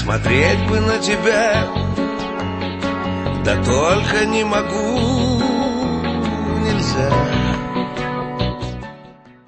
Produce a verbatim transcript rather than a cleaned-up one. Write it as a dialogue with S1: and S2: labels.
S1: Смотреть бы на тебя, да только не могу, нельзя.